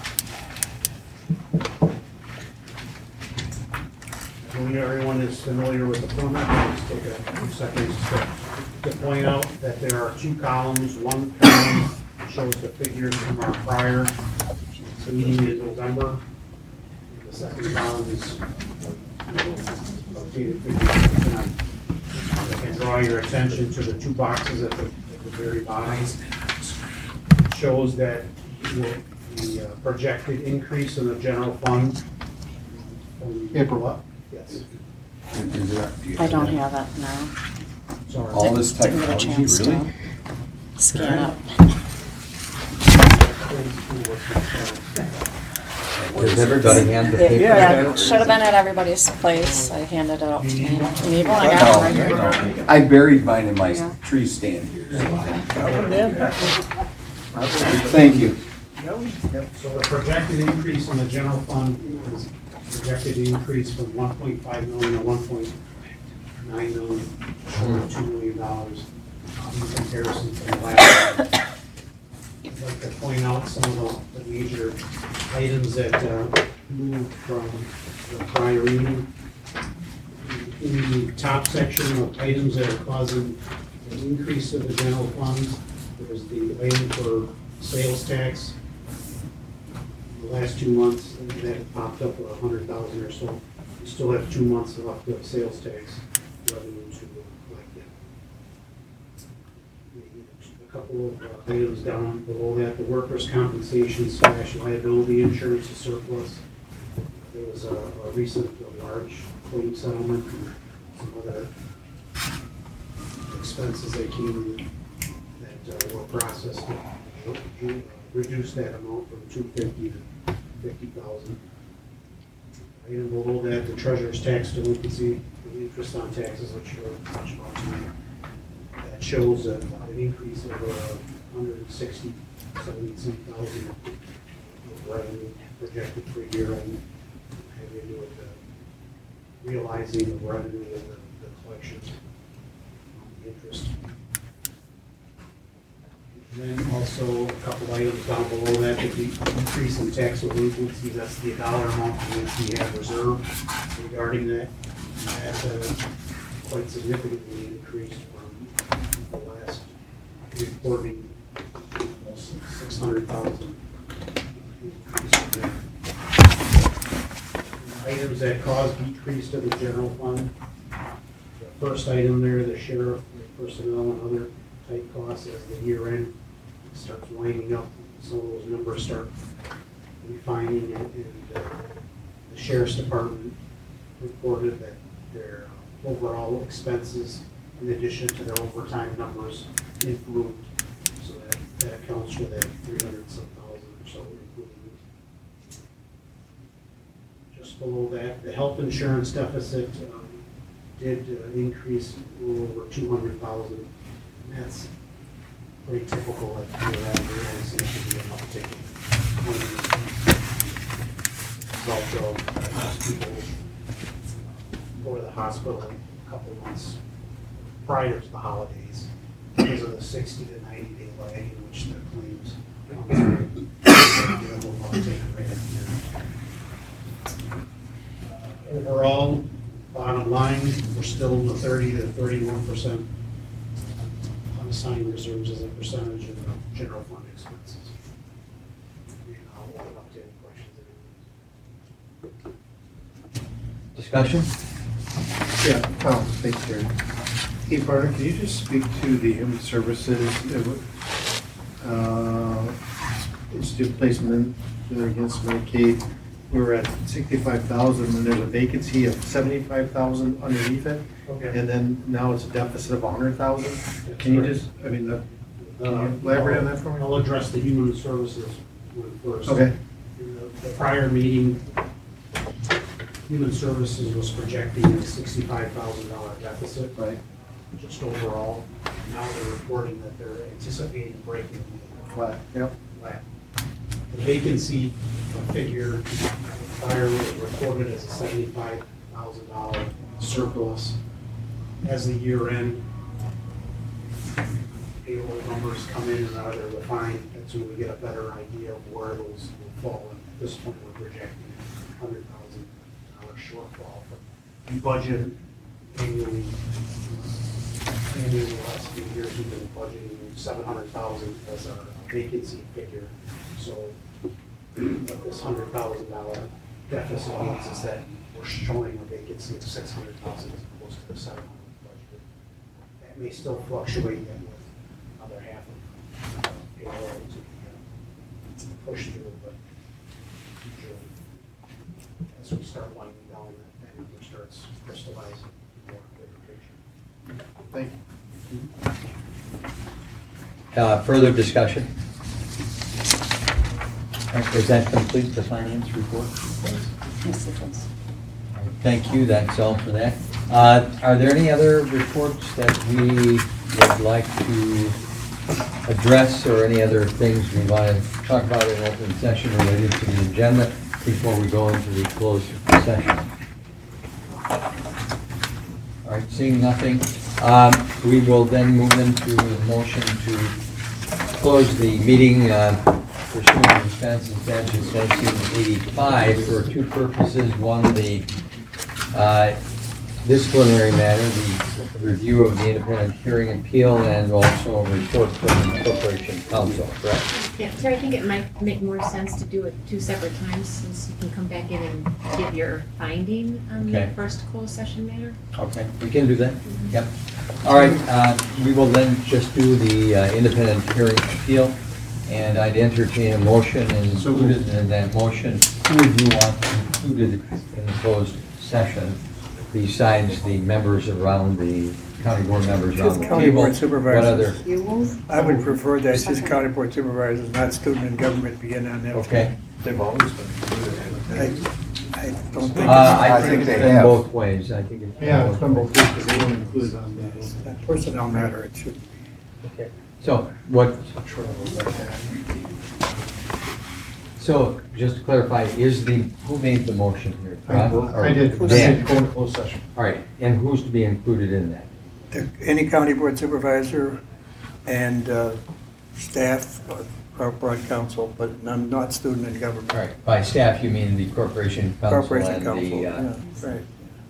I believe everyone is familiar with the format. I'll just take a few seconds to, to point out that there are two columns. One column shows the figures from our prior meeting in November. The second column is updated figures tonight. I can draw your attention to the two boxes at the, at the very bottom. It shows that the, the uh, projected increase in the general fund. from- April up? Yes. I don't have it now. Sorry. All this Didn't get a technology, chance to really? Scan it. Does everybody hand the paper? Yeah, it should have been at everybody's place. I handed it out to me. Maybe when I got it right here. I buried mine in my Yeah. tree stand here. Thank you. So the projected increase in the general fund is projected increase from one point five million to one point nine million, over two million dollars in comparison to the last year. I'd like to point out some of the, the major items that uh, moved from the prior meeting. In the top section of items that are causing an increase of the general fund, there's the item for sales tax. The last two months, that popped up a hundred thousand or so. We still have two months left of sales tax revenue to collect that. A couple of uh, items down below that, the workers' compensation slash liability insurance is surplus. There was a, a recent a large claim settlement and some other expenses that came in that uh, were processed. to Reduce that amount from two fifty to fifty thousand. Item below that, the treasurer's tax delinquency, the interest on taxes, which are touched about tonight. That shows a- an increase of uh, one hundred sixty, seventy-some thousand of revenue projected for year end. Having to do with the realizing the revenue and the, the collections on the interest. And then also a couple items down below that, the increase in tax delinquency, that's the dollar amount for which we have reserved regarding that. And that uh, quite significantly increased from the last reporting, six hundred thousand. Items that cause decrease to the general fund. The first item there, the sheriff, the personnel and other type costs as the year end starts winding up, some of those numbers start refining, and, and uh, the sheriff's department reported that their overall expenses, in addition to their overtime numbers, improved. So that, that accounts for that three hundred some thousand or so improvement. Just below that, the health insurance deficit um, did uh, increase a little over two hundred thousand. And that's pretty typical at the year end. There always seems to be an uptick in result of uh, most people go to the hospital a couple of months prior to the holidays because of the sixty to ninety day lag in which the claims come through. Get a little uptick right at the end. Uh, Overall, bottom line, we're still in the thirty to thirty-one percent unassigned reserves as a percentage of the general fund expenses. And I'll open up to any questions. Discussion? Yeah, Tom, thanks, Jerry. Hey, Barney, can you just speak to the human services, uh, institute placement against Medicaid? We're at sixty-five thousand and there's a vacancy of seventy-five thousand underneath it. Okay. And then now it's a deficit of one hundred thousand. Can you just, I mean, uh, can you elaborate on that for me? I'll address the human services one first. Okay. In the- the prior meeting, human services was projecting a sixty-five thousand dollar deficit. Right. Just overall. Now they're reporting that they're anticipating breaking Flat, yep. flat. The vacancy figure prior was reported as a seventy-five thousand dollar surplus. As the year end, payroll numbers come in and out, they're refined, that's when we get a better idea of where those will fall. And at this point, we're projecting a hundred thousand dollar shortfall. We budget annually, annually the last few years, we've been budgeting seven hundred thousand as our vacancy figure. So what this hundred thousand dollar deficit means is that we're showing a vacancy of six hundred thousand as opposed to the seven hundred budget. That may still fluctuate yet with another half of uh, payroll to be uh, pushed through, but usually as we start winding down, that, that number starts crystallizing more bigger picture. Thank you. Uh, Further discussion? Does that complete the finance report? Yes, it does. Thank you, that's all for that. Uh, Are there any other reports that we would like to address, or any other things we want to talk about in open session related to the agenda before we go into the closed session? All right, seeing nothing, um, we will then move into the motion to close the meeting uh, pursuant to Wisconsin statute nineteen eighty-five for two purposes. One, the uh, disciplinary matter, the review of the independent hearing appeal, and also a report from the Corporation Council, correct? Yeah, Terry, I think it might make more sense to do it two separate times, since you can come back in and give your finding on the Okay. first closed session matter. Okay, we can do that? Yep. All right, uh, we will then just do the uh, independent hearing appeal, and I'd entertain a motion, and included in that motion, who would you want included in the closed session besides the members around the, county board members around Just the county table? board What supervisors. other? I would prefer that just county board supervisors, not student and government, be in on that. Okay. They've always been. I, I don't think. Uh, I it's- think it's been both ways, I think it's. Yeah, it's been both ways, because they don't include it on the. That personnel matter, it should. Okay. So, what, so, just to clarify, is the, who made the motion here? I Rob? Or I did, I Dan? did go into closed session. All right, and who's to be included in that? The- Any county board supervisor and uh, staff, or broad council, but I'm not student in government. Right, by staff, you mean the corporation council Corporation and council, the uh, yeah, right,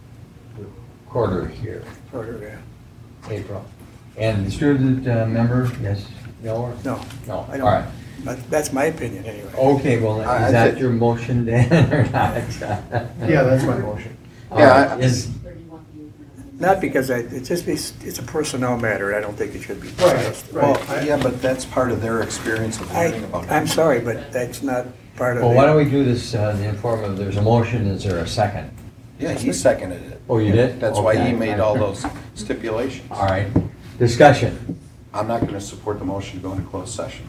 quarter here, order, yeah. April. And the student uh, member, yes, no? or- No. No, I all don't- right. That- That's my opinion, anyway. Okay, well, I- I is that think- your motion then, or not? Yeah, that's my motion. All Yeah, right, Is, Not because I, it's just, it's a personnel matter, I don't think it should be Right, discussed. Well, yeah, but that's part of their experience of I, learning about it. I'm sorry, but that's not part of well, why don't it. we do this uh, in the form of, there's a motion, is there a second? Yeah, he seconded it. Oh, you did? That's why he Okay. made all those stipulations. All right, discussion, I'm not gonna support the motion to go into closed session.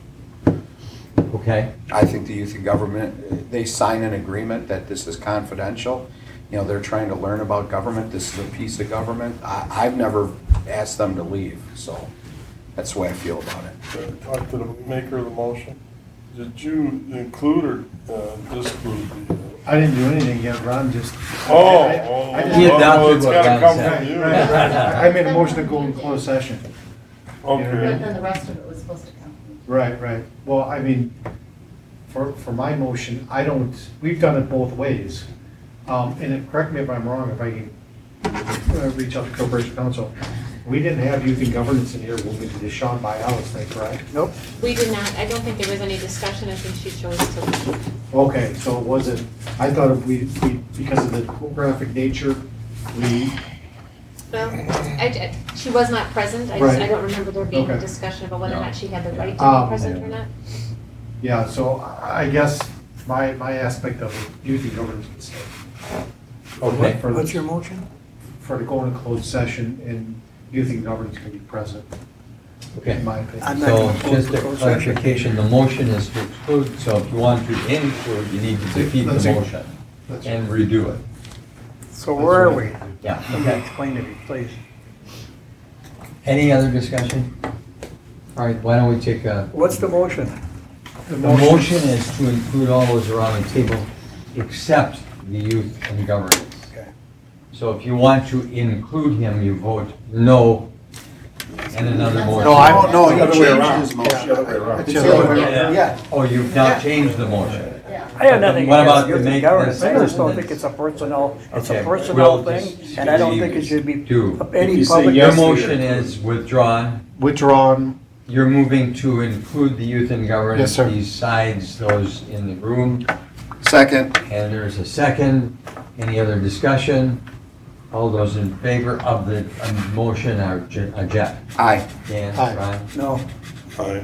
okay? I think the youth in government, they sign an agreement that this is confidential. You know, they're trying to learn about government, this is a piece of government. I, I've never asked them to leave, so that's the way I feel about it. Talk to the maker of the motion. Did you include or uh, disclude the? uh, I didn't do anything yet, Ron just. Oh, I- I- oh, I just- He well, adopted it's what gotta Ron come said. from you. Right, right. I made a motion to go in closed session. But Okay. then the rest of it was supposed to come. Right, right. Well, I mean, for, for my motion, I don't, we've done it both ways. Um, and if, correct me if I'm wrong, if I can uh, reach out to Corporation Council. We didn't have youth and governance in here when we did the Sean Bialis thing, correct? Nope. We did not, I don't think there was any discussion, I think she chose to leave. Okay, so it wasn't, I thought if we, we, because of the graphic nature, we, Well, I, I- she was not present, I just, I Right. don't remember there being a Okay. discussion about whether or No. not she had the right to Um, be present or not. yeah, so I I guess my, my aspect of it, youth and governance would stay. Okay. For the- What's your motion? For to go into closed session and youth and governance can be present, Okay. in my opinion. I'm not So gonna close just the a closed session. clarification, the motion is to exclude, so if you want to include, you need to defeat That's the it. motion That's and redo it. So where are we? Yeah, Somebody okay. explain to me, please. Any other discussion? All right, why don't we take a, What's the motion? the motion is to include all those around the table except the youth and governance. Okay. So if you want to include him, you vote no, and another motion. No, I don't know, The he other way changed around. his motion. The other way around. It's the other way around. Yeah. Oh, you've now changed the motion. I have nothing What against about youth to and make governance, this I just don't ordinance? think it's a personnel, it's Okay, a personnel we'll thing, just and I don't think it leave should be Do. If any you say public. Your yes, motion you're- is withdrawn. Withdrawn, You're moving to include the youth and governance Yes, sir. besides those in the room. Second, And there's a second. Any other discussion? All those in favor of the um, motion are Je- uh, Jeff? aye. Dan? Aye. Ron? No, Aye.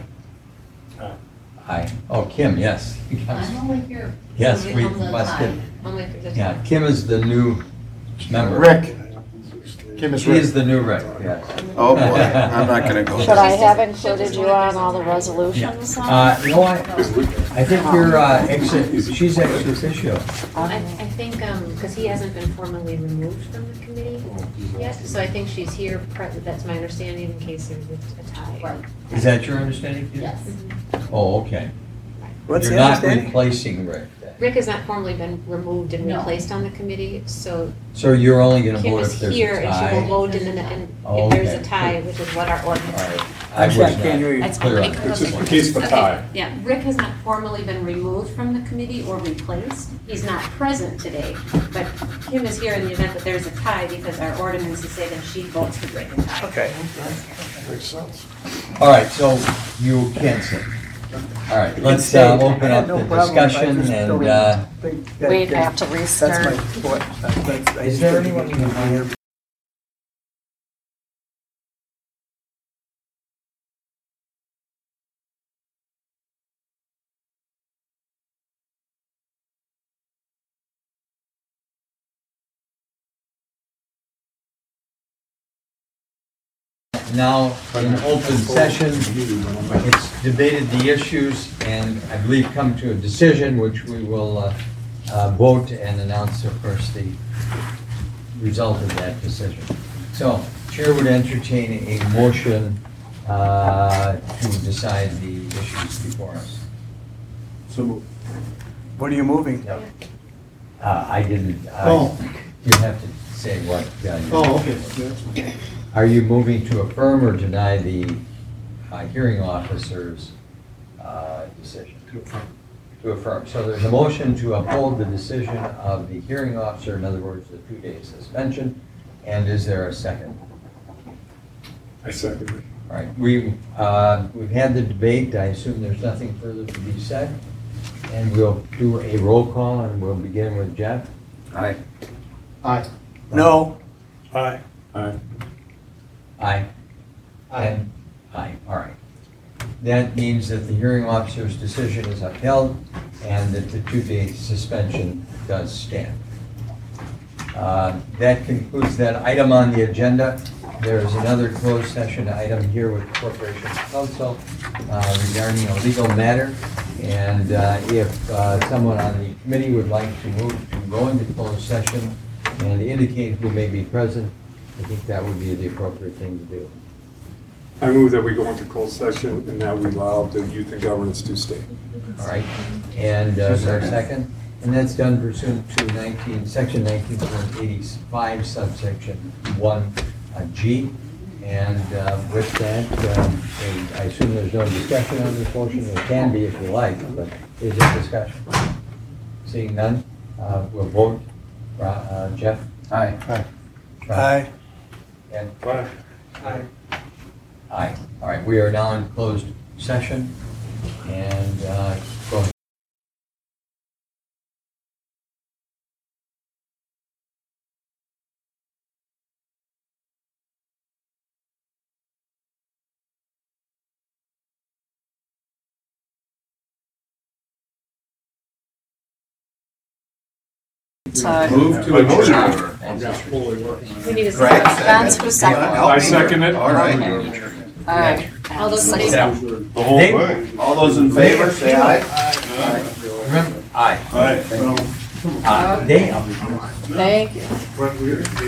Aye. Oh, Kim, yes. I'm only here. Yes, so we on the must time. get- Only if there's a Yeah, time. Kim is the new member. Rick, Kim is She is Rick. the new Rick, yes. Oh, boy, I'm not gonna go Should there. I have included you on all the resolutions? Uh, you know what? I think you're, uh, ex, she's ex officio. I, I think, um, because he hasn't been formally removed from the committee yet, so I think she's here, pre- that's my understanding, in case there's a tie. Is that your understanding? Kim? Yes. Oh, okay. what's You're the not understanding? replacing Rick then. Rick has not formally been removed and No. replaced on the committee, so So you're only gonna Kim vote is if there's here a and she will tie? vote and then, and Oh, if there's a okay. tie, which is what our ordinance. All right. I I'm was sorry, I not can't hear you. That's clear fine. on Make- that. It's just in case of a tie. Okay, yeah, Rick has not formally been removed from the committee or replaced. He's not present today, but Kim is here in the event that there's a tie because our ordinances say that she votes to break a tie. Okay. Makes sense. All right, so you can sit. All right, let's uh, open I up had no the problem, I discussion just and, don't uh, think that- We'd have to That's my restart. thought. That's- I is just there think anyone we you can can hear hire? Now, in open session, it's debated the issues and I believe come to a decision, which we will uh, uh, vote and announce, of course, the result of that decision. So, Chair would entertain a motion uh, to decide the issues before us. So, What are you moving? Uh, I didn't, I- Oh. you have to say what. uh, you- oh, okay. Are you moving to affirm or deny the uh, hearing officer's uh, decision? To affirm. To affirm. So there's a motion to uphold the decision of the hearing officer, in other words, the two-day suspension. And is there a second? I second it. All right, we, uh, we've had the debate. I assume there's nothing further to be said. And we'll do a roll call, and we'll begin with Jeff. Aye. Aye. No. Aye. Aye. Aye. And aye, all right. That means that the hearing officer's decision is upheld and that the two-day suspension does stand. Uh, That concludes that item on the agenda. There is another closed session item here with Corporation Counsel uh, regarding a legal matter. And uh, if uh, someone on the committee would like to move to go into closed session and indicate who may be present, I think that would be the appropriate thing to do. I move that we go into closed session and that we allow the youth and governance to stay. All right, and uh, is there a second? And that's done pursuant to nineteen, section nineteen point eighty-five subsection one uh, G. And uh, with that, um, I assume there's no discussion on this motion. There can be if you like, but is there discussion? Seeing none, uh, we'll vote. Uh, uh, Jeff? Aye. Aye. Aye. And? Aye. Aye. Aye. All right, we are now in closed session, and uh, go ahead. So- Move to adjourn. We need a second. Spence, who's second? I second it. All right. All right. All those in Six. favor? The whole Dave? thing. All those in favor, say aye. Remember, aye. Aye. Uh, Dave? Thank you.